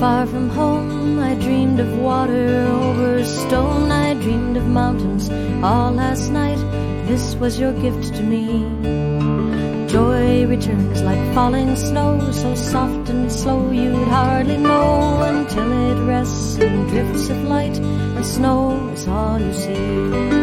Far from home, I dreamed of water over stone. I dreamed of mountains all last night. This was your gift to me. Joy returns like falling snow, so soft and slow you'd hardly know until it rests in drifts of light, and snow is all you see.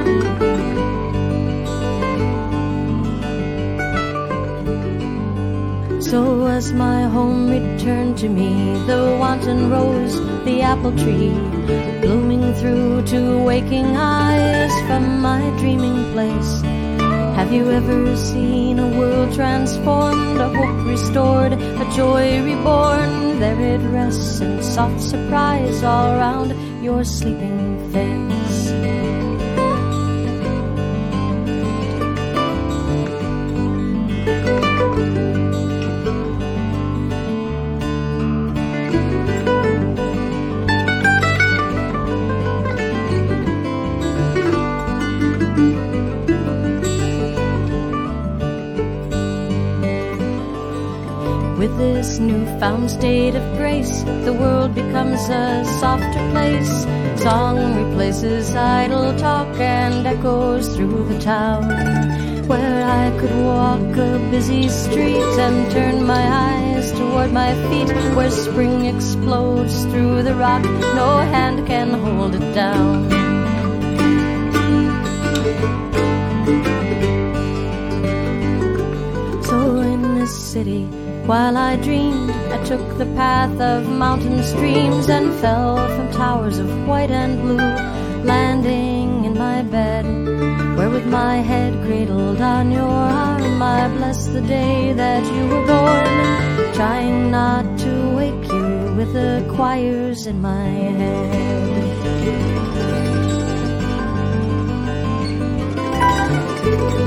So as my home returned to me, the wanton rose, the apple tree, blooming through to waking eyes from my dreaming place. Have you ever seen a world transformed, a hope restored, a joy reborn? There it rests in soft surprise all round your sleeping face. With this newfound state of grace, the world becomes a softer place. Song replaces idle talk and echoes through the town, where I could walk a busy street and turn my eyes toward my feet, where spring explodes through the rock, no hand can hold it down. So in this city, while I dreamed, I took the path of mountain streams and fell from towers of white and blue, landing in my bed, where with my head cradled on your arm, I bless the day that you were born, trying not to wake you with the choirs in my head.